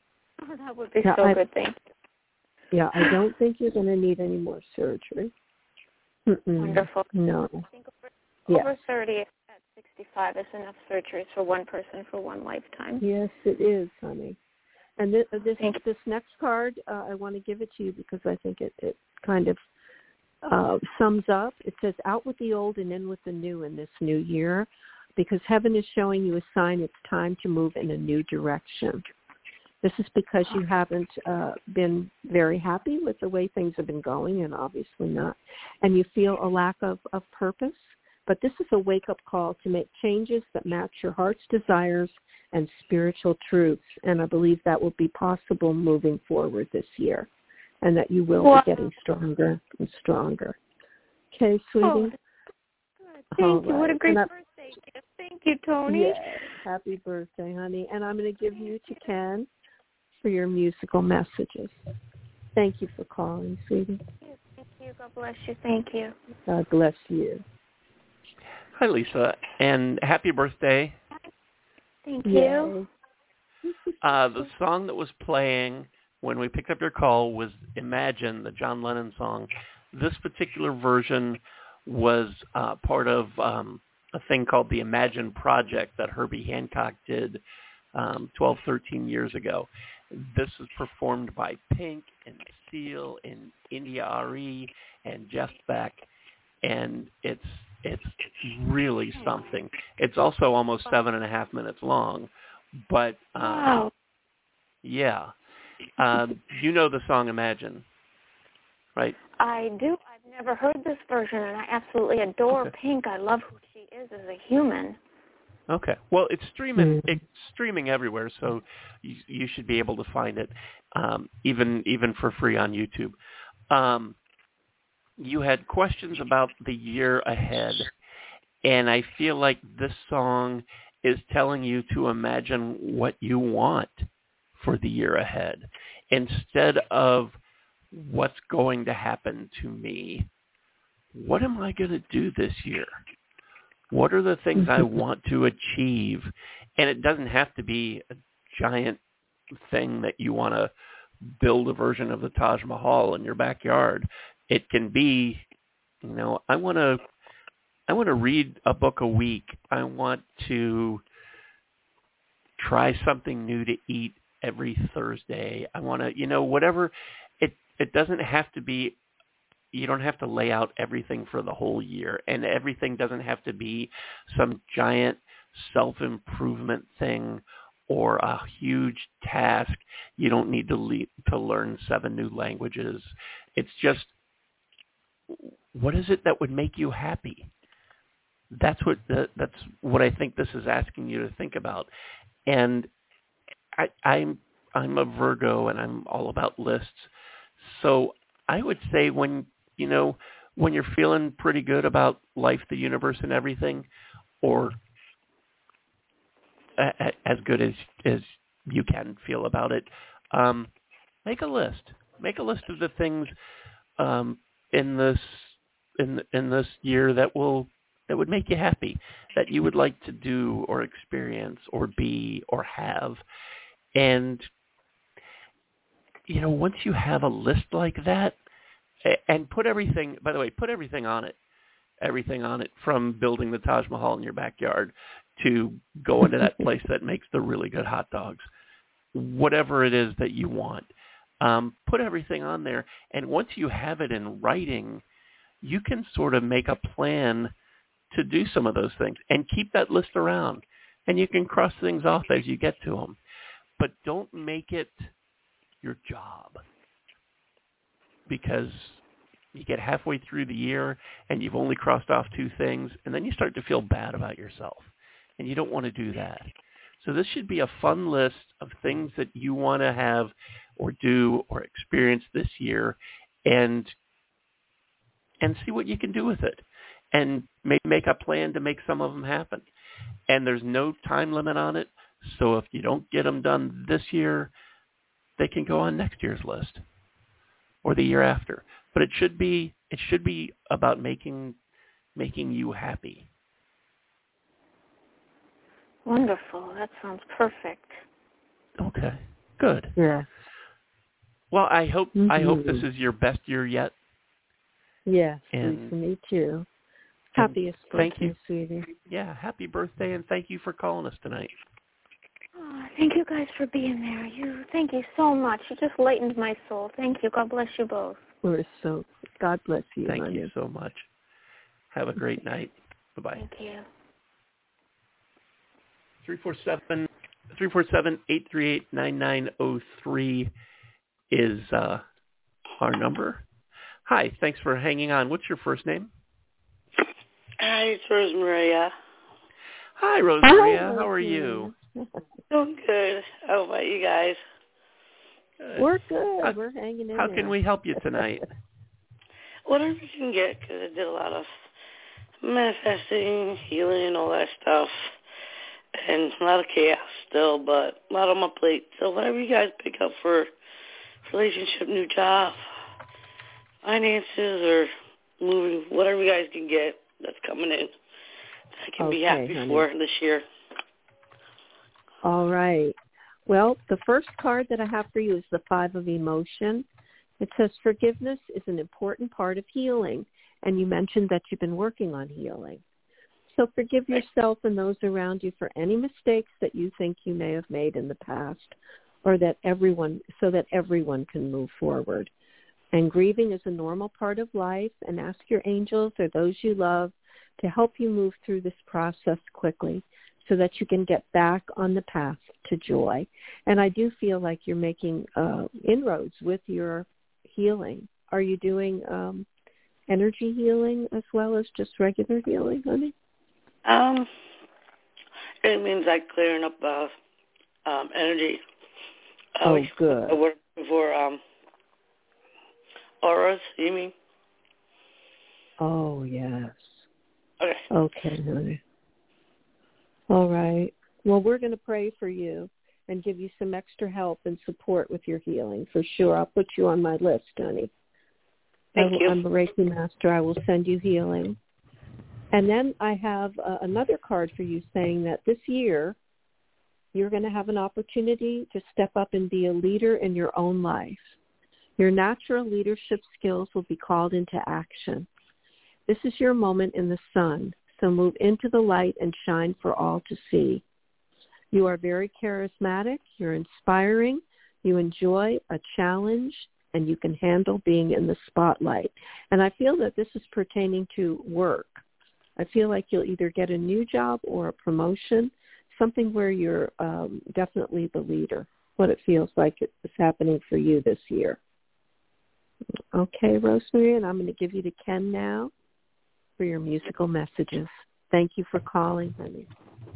Speaker 6: Oh, that would be good. Thank you.
Speaker 3: Yeah, I don't think you're going to need any more surgery.
Speaker 6: Wonderful.
Speaker 3: No.
Speaker 6: I think over 30 at 65 is enough surgeries for one person for one lifetime.
Speaker 3: Yes, it is, honey. And this next card, I want to give it to you because I think it kind of sums up. It says, out with the old and in with the new in this new year, because heaven is showing you a sign it's time to move in a new direction. This is because you haven't been very happy with the way things have been going, and obviously not, and you feel a lack of purpose. But this is a wake-up call to make changes that match your heart's desires and spiritual truths, and I believe that will be possible moving forward this year, and that you will be getting stronger and stronger. Okay, sweetie?
Speaker 6: Oh, good. Thank you. What a great birthday gift. Thank you, Tony.
Speaker 3: Yes, happy birthday, honey. And I'm going to give you to Ken for your musical messages. Thank you for calling, sweetie.
Speaker 6: Thank you. God bless you. Thank you.
Speaker 3: God bless you.
Speaker 2: Hi, Lisa, and happy birthday.
Speaker 6: Thank you.
Speaker 2: The song that was playing when we picked up your call was Imagine, the John Lennon song. This particular version was part of a thing called the Imagine Project that Herbie Hancock did 12, 13 years ago. This is performed by Pink and Seal and India Arie and Jeff Beck, and it's really something. It's also almost 7.5 minutes long, but
Speaker 6: wow.
Speaker 2: Yeah. You know the song Imagine, right?
Speaker 6: I do. I've never heard this version, and I absolutely adore Pink. I love who she is as a human.
Speaker 2: Okay. Well, it's streaming everywhere, so you should be able to find it, even for free on YouTube. You had questions about the year ahead, and I feel like this song is telling you to imagine what you want for the year ahead instead of what's going to happen to me. What am I going to do this year? What are the things I want to achieve? And it doesn't have to be a giant thing that you want to build a version of the Taj Mahal in your backyard. It can be, I want to read a book a week. I want to try something new to eat every Thursday. I want to, whatever. It doesn't have to be, you don't have to lay out everything for the whole year, and everything doesn't have to be some giant self-improvement thing or a huge task. You don't need to learn 7 new languages. It's just, what is it that would make you happy? That's what I think this is asking you to think about. And I'm a Virgo, and I'm all about lists. So I would say when you're feeling pretty good about life, the universe, and everything, or as good as you can feel about it, make a list. Make a list of the things in this year that would make you happy, that you would like to do or experience or be or have. And once you have a list like that, and put everything on it, from building the Taj Mahal in your backyard to going to that place that makes the really good hot dogs, whatever it is that you want, put everything on there. And once you have it in writing, you can sort of make a plan to do some of those things and keep that list around. And you can cross things off as you get to them. But don't make it your job, because you get halfway through the year and you've only crossed off 2 things, and then you start to feel bad about yourself, and you don't want to do that. So this should be a fun list of things that you want to have or do or experience this year, and see what you can do with it, and make a plan to make some of them happen. And there's no time limit on it, so if you don't get them done this year, they can go on next year's list or the year after. But it should be about making you happy.
Speaker 6: Wonderful. That sounds perfect.
Speaker 2: Okay. Good.
Speaker 3: Yeah.
Speaker 2: Well, I hope this is your best year yet.
Speaker 3: Yes,
Speaker 2: and
Speaker 3: for me too. Happiest birthday, sweetie.
Speaker 2: Yeah, happy birthday, and thank you for calling us tonight.
Speaker 6: Oh, thank you guys for being there. Thank you so much. You just lightened my soul. Thank you. God bless you both.
Speaker 3: God bless you.
Speaker 2: Thank you so much. Have a great night. Bye-bye.
Speaker 6: Thank you.
Speaker 2: 347-838-9903 is our number. Hi, thanks for hanging on. What's your first name?
Speaker 7: Hi, it's Rosemaria.
Speaker 2: Hi, Rosemaria. How are you?
Speaker 7: Doing good. How about you guys?
Speaker 2: Good.
Speaker 3: We're good. We're hanging in
Speaker 2: How
Speaker 3: there.
Speaker 2: can we help you tonight?
Speaker 7: Whatever you can get, because I did a lot of manifesting, healing, all that stuff, and a lot of chaos still, but a lot on my plate. So whatever you guys pick up for relationship, new job, finances, or moving, whatever you guys can get that's coming in, I can be happy for this year.
Speaker 3: All right. Well, the first card that I have for you is the Five of Emotion. It says forgiveness is an important part of healing, and you mentioned that you've been working on healing. So forgive yourself and those around you for any mistakes that you think you may have made in the past, or that everyone can move forward. And grieving is a normal part of life, and ask your angels or those you love to help you move through this process quickly so that you can get back on the path to joy. And I do feel like you're making inroads with your healing. Are you doing energy healing as well as just regular healing, honey?
Speaker 7: It means like clearing up energy.
Speaker 3: Good.
Speaker 7: I work for auras, you mean?
Speaker 3: Oh, yes.
Speaker 7: Okay.
Speaker 3: Okay, honey. All right. Well, we're going to pray for you and give you some extra help and support with your healing for sure. I'll put you on my list, honey.
Speaker 7: Thank you.
Speaker 3: I'm a Reiki master. I will send you healing. And then I have another card for you saying that this year you're going to have an opportunity to step up and be a leader in your own life. Your natural leadership skills will be called into action. This is your moment in the sun, so move into the light and shine for all to see. You are very charismatic, you're inspiring, you enjoy a challenge, and you can handle being in the spotlight. And I feel that this is pertaining to work. I feel like you'll either get a new job or a promotion, something where you're definitely the leader, what it feels like is happening for you this year. Okay, Rosemary, and I'm going to give you to Ken now for your musical messages. Thank you for calling, honey.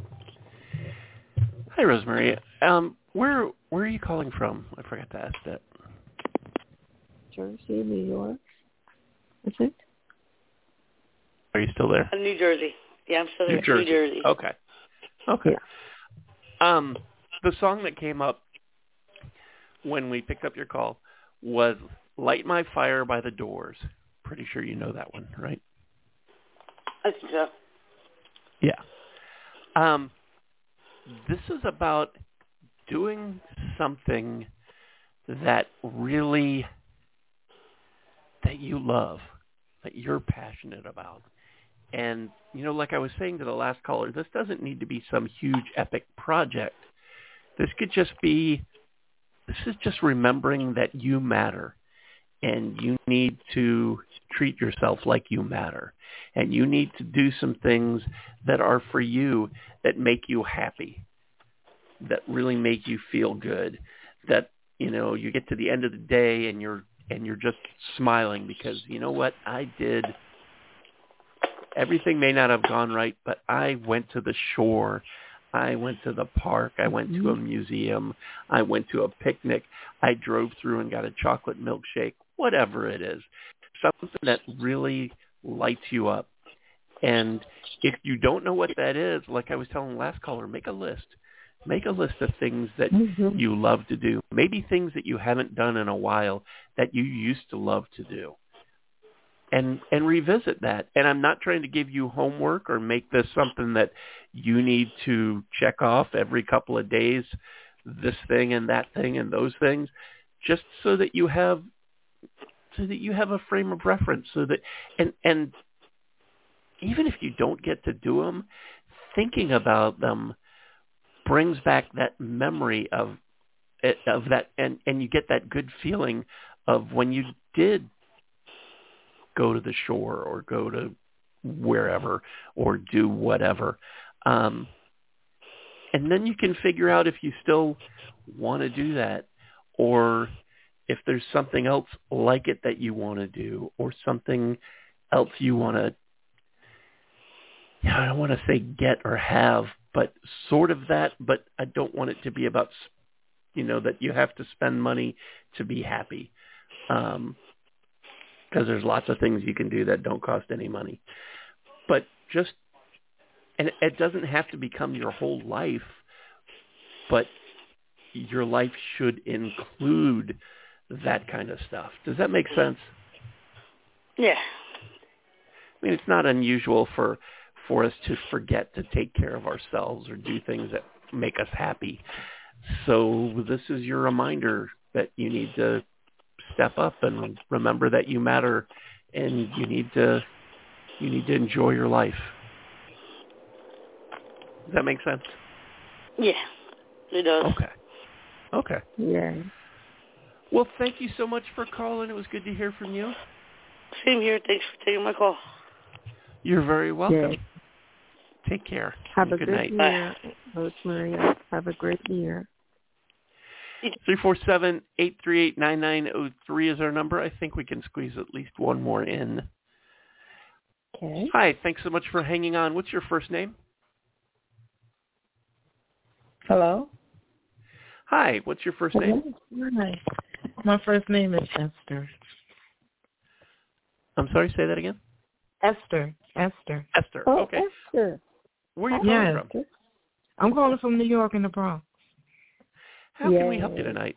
Speaker 2: Hi, Rosemary. Where are you calling from? I forgot to ask that.
Speaker 3: Jersey, New York. Is it?
Speaker 2: Are you still there?
Speaker 7: New Jersey. Yeah, I'm still there.
Speaker 2: New Jersey. Okay.
Speaker 3: Yeah.
Speaker 2: The song that came up when we picked up your call was "Light My Fire" by The Doors. Pretty sure you know that one, right?
Speaker 7: I think so.
Speaker 2: Yeah. This is about doing something that you love, that you're passionate about. And, like I was saying to the last caller, this doesn't need to be some huge epic project. This is just remembering that you matter, and you need to treat yourself like you matter. And you need to do some things that are for you, that make you happy, that really make you feel good, that, you get to the end of the day and you're just smiling because, you know what, I did. Everything may not have gone right, but I went to the shore. I went to the park. I went to a museum. I went to a picnic. I drove through and got a chocolate milkshake, whatever it is, something that really lights you up. And if you don't know what that is, like I was telling the last caller, make a list. Make a list of things that you love to do, maybe things that you haven't done in a while that you used to love to do. And revisit that. And I'm not trying to give you homework or make this something that you need to check off every couple of days this thing and that thing and those things, just so that you have a frame of reference, so that and even if you don't get to do them, thinking about them brings back that memory of that, and you get that good feeling of when you did go to the shore or go to wherever or do whatever. And then you can figure out if you still want to do that, or if there's something else like it that you want to do, or something else you want to, I don't want to say get or have, but sort of that, but I don't want it to be about, that you have to spend money to be happy. Because there's lots of things you can do that don't cost any money. But and it doesn't have to become your whole life, but your life should include that kind of stuff. Does that make sense?
Speaker 7: Yeah.
Speaker 2: I mean, it's not unusual for us to forget to take care of ourselves or do things that make us happy. So this is your reminder that you need to step up and remember that you matter, and you need to enjoy your life. Does that make sense?
Speaker 7: Yeah, it does.
Speaker 2: Okay.
Speaker 3: Yeah.
Speaker 2: Well, thank you so much for calling. It was good to hear from you.
Speaker 7: Same here. Thanks for taking my call.
Speaker 2: You're very welcome.
Speaker 3: Yeah.
Speaker 2: Take care.
Speaker 3: Have a
Speaker 2: good
Speaker 3: good
Speaker 2: night.
Speaker 3: year, Rosemary. Have a great year.
Speaker 2: 347-838-9903 is our number. I think we can squeeze at least one more in.
Speaker 3: Okay.
Speaker 2: Hi, thanks so much for hanging on. What's your first name?
Speaker 8: Hello?
Speaker 2: Hi, what's your first name?
Speaker 8: Hi. My first name is Esther.
Speaker 2: I'm sorry, say that again?
Speaker 8: Esther.
Speaker 2: Esther,
Speaker 3: Oh,
Speaker 2: okay.
Speaker 3: Esther.
Speaker 2: Where are you calling from?
Speaker 8: I'm calling from New York in the Bronx.
Speaker 2: How can we help you tonight?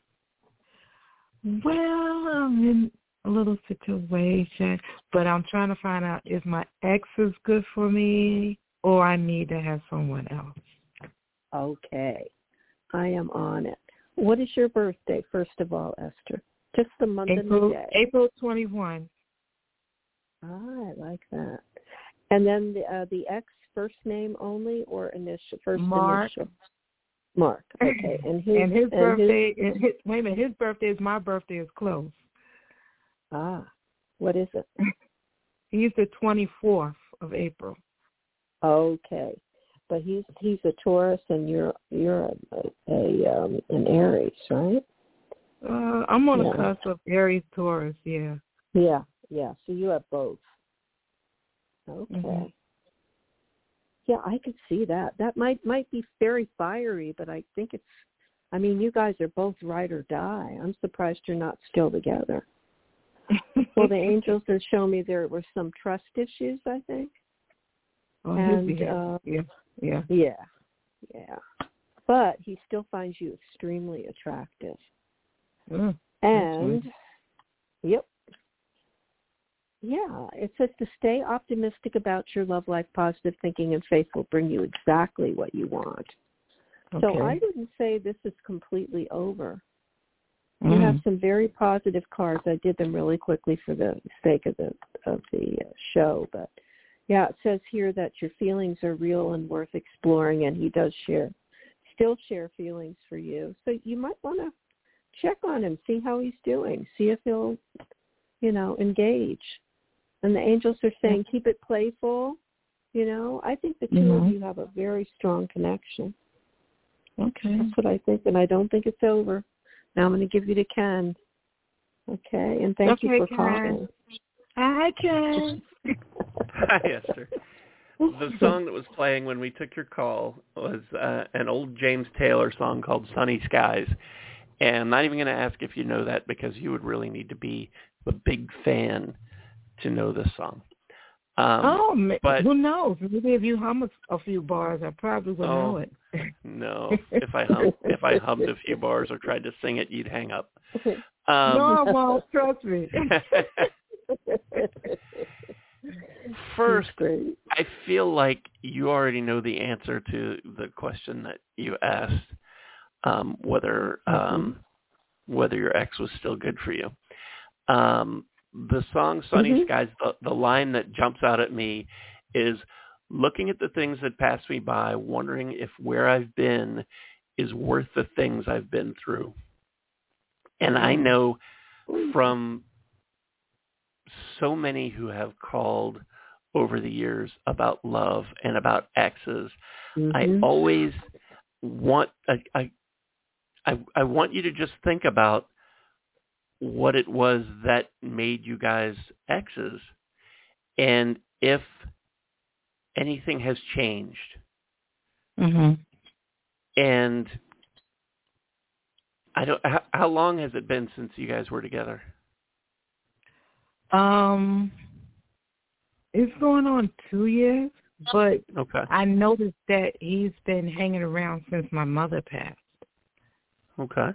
Speaker 8: Well, I'm in a little situation, but I'm trying to find out if my ex is good for me or I need to have someone else.
Speaker 3: Okay. I am on it. What is your birthday, first of all, Esther? Just the month and the day.
Speaker 8: April 21.
Speaker 3: I like that. And then the ex, first name only or initial?
Speaker 8: Mark.
Speaker 3: Initial? Mark. Okay. And
Speaker 8: his birthday. Wait a minute. His birthday is my birthday is close.
Speaker 3: Ah. What is it?
Speaker 8: He's the 24th of April.
Speaker 3: Okay. But he's a Taurus and you're an Aries, right?
Speaker 8: I'm on the cusp of Aries Taurus. Yeah.
Speaker 3: Yeah. So you have both. Okay.
Speaker 8: Mm-hmm.
Speaker 3: Yeah, I could see that. That might be very fiery, but I think you guys are both ride or die. I'm surprised you're not still together. Well, the angels have shown me there were some trust issues, I think.
Speaker 8: Oh,
Speaker 3: and Yeah. But he still finds you extremely attractive. And yep. Yeah, it says to stay optimistic about your love life, positive thinking and faith will bring you exactly what you want.
Speaker 8: Okay.
Speaker 3: So I wouldn't say this is completely over. You have some very positive cards. I did them really quickly for the sake of the show, but yeah, it says here that your feelings are real and worth exploring, and he does still share feelings for you. So you might want to check on him, see how he's doing, see if he'll, engage. And the angels are saying, keep it playful. I think the two of you have a very strong connection.
Speaker 8: Okay.
Speaker 3: That's what I think, and I don't think it's over. Now I'm going to give you to Ken. Okay, and thank you for calling.
Speaker 8: Hi, Ken.
Speaker 2: Hi, Esther. The song that was playing when we took your call was an old James Taylor song called Sunny Skies. And I'm not even going to ask if you know that because you would really need to be a big fan to know this song.
Speaker 8: But who knows? Maybe if you hum a few bars, I probably would know it.
Speaker 2: No, if I hummed a few bars or tried to sing it, you'd hang up.
Speaker 8: No, I won't. Trust me.
Speaker 2: First, I feel like you already know the answer to the question that you asked. whether your ex was still good for you. The song Sunny Skies, the line that jumps out at me is, looking at the things that pass me by, wondering if where I've been is worth the things I've been through. And I know from so many who have called over the years about love and about exes, I always want I want you to just think about what it was that made you guys exes, and if anything has changed. And I don't. How long has it been since you guys were together?
Speaker 8: It's going on 2 years, but I noticed that he's been hanging around since my mother passed.
Speaker 2: Okay.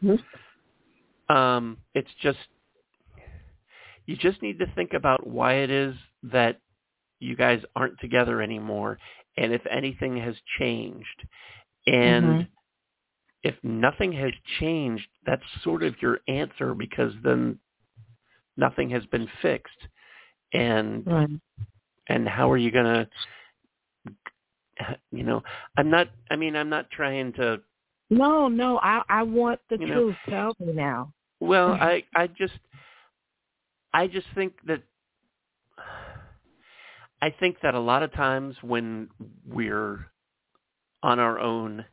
Speaker 2: It's just, you just need to think about why it is that you guys aren't together anymore, and if anything has changed. And if nothing has changed, that's sort of your answer, because then nothing has been fixed. And how are you going to, I'm not trying to.
Speaker 8: No, I want the truth. Tell me now.
Speaker 2: Well, I just think that, a lot of times when we're on our own,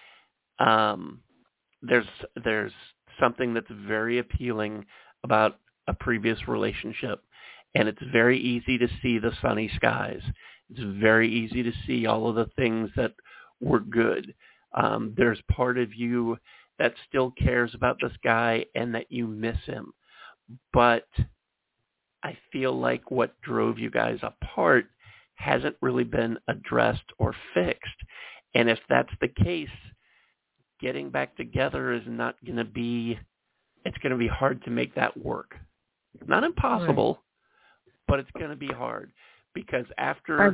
Speaker 2: there's something that's very appealing about a previous relationship, and it's very easy to see the sunny skies. It's very easy to see all of the things that were good. There's part of you that still cares about this guy and that you miss him. But I feel like what drove you guys apart hasn't really been addressed or fixed. And if that's the case, getting back together is not going to be, it's going to be hard to make that work. Not impossible, but it's going to be hard, because after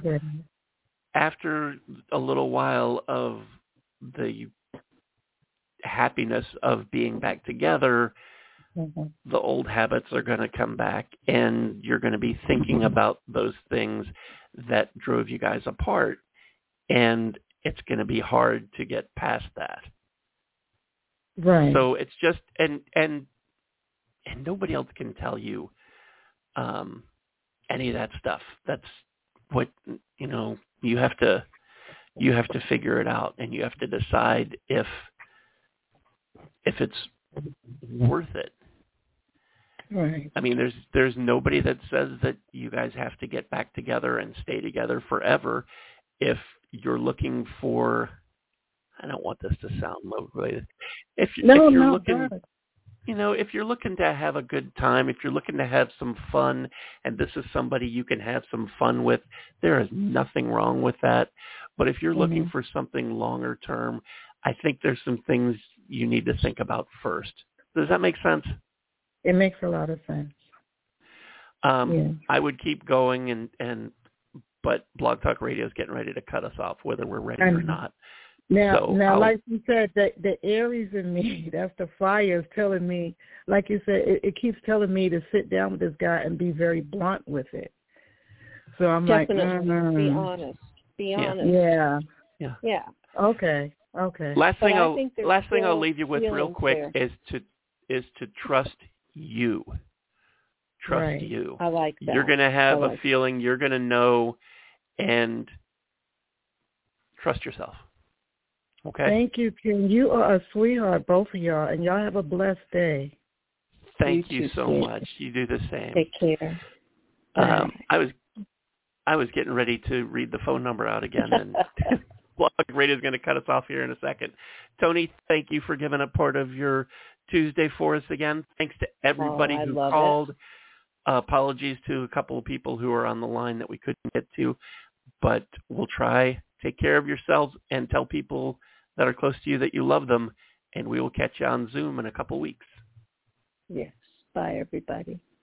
Speaker 2: a little while of the happiness of being back together, the old habits are going to come back, and you're going to be thinking about those things that drove you guys apart, and it's going to be hard to get past that.
Speaker 8: Right.
Speaker 2: So it's just, and nobody else can tell you any of that stuff. That's what, you have to figure it out, and you have to decide if it's worth it.
Speaker 8: Right.
Speaker 2: I mean, there's nobody that says that you guys have to get back together and stay together forever. If you're looking for, I don't want this to sound love related. If you're looking, if you're looking to have a good time, if you're looking to have some fun, and this is somebody you can have some fun with, there is nothing wrong with that. But if you're looking for something longer term, I think there's some things you need to think about first. Does that make sense?
Speaker 8: It makes a lot of sense.
Speaker 2: I would keep going, but Blog Talk Radio is getting ready to cut us off, whether we're ready or not.
Speaker 8: Now, like you said, the Aries in me, that's the fire, is telling me, like you said, it keeps telling me to sit down with this guy and be very blunt with it. So I'm
Speaker 3: definitely be honest. Be honest.
Speaker 8: Yeah. Okay.
Speaker 2: Last thing I'll leave you with real quick is to trust you. Trust you.
Speaker 3: I like that.
Speaker 2: You're going to have a feeling. You're going to know, and trust yourself. Okay.
Speaker 8: Thank you, Kim. You are a sweetheart, both of y'all, and y'all have a blessed day.
Speaker 2: Thank you so much. You do the same.
Speaker 3: Take care.
Speaker 2: I was getting ready to read the phone number out again, and Blog Radio is going to cut us off here in a second. Tony, thank you for giving up part of your Tuesday for us again. Thanks to everybody who called. Apologies to a couple of people who are on the line that we couldn't get to, but we'll try. Take care of yourselves and tell people that are close to you that you love them, and we will catch you on Zoom in a couple weeks.
Speaker 3: Yes. Bye, everybody.